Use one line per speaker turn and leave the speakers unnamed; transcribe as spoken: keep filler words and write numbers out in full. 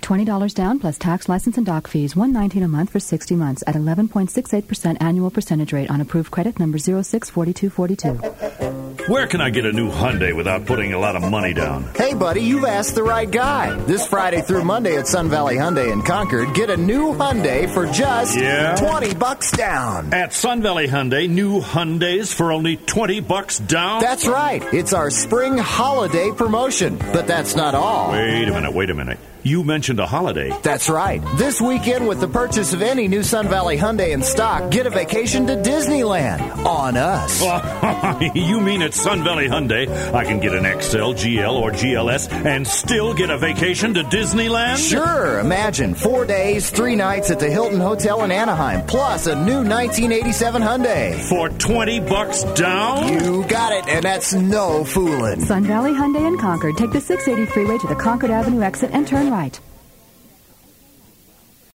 twenty dollars down plus tax, license, and dock fees. one hundred nineteen dollars a month for sixty months at eleven point six eight percent annual percentage rate on approved credit number zero six four two four two.
Where can I get a new Hyundai without putting a lot of money down?
Hey, buddy, you've asked the right guy. This Friday through Monday at Sun Valley Hyundai in Concord, get a new Hyundai for just
yeah?
twenty bucks down.
At Sun Valley Hyundai, new Hyundais for only twenty bucks down?
That's right. It's our spring holiday promotion. But that's not all.
Wait a minute, wait a minute. You mentioned a holiday.
That's right. This weekend, with the purchase of any new Sun Valley Hyundai in stock, get a vacation to Disneyland on us.
You mean at Sun Valley Hyundai, I can get an X L, G L, or G L S and still get a vacation to Disneyland?
Sure. Imagine four days, three nights at the Hilton Hotel in Anaheim, plus a new nineteen eighty-seven Hyundai.
For twenty bucks down?
You got it, and that's no fooling.
Sun Valley Hyundai in Concord. Take the six eighty freeway to the Concord Avenue exit and turn right.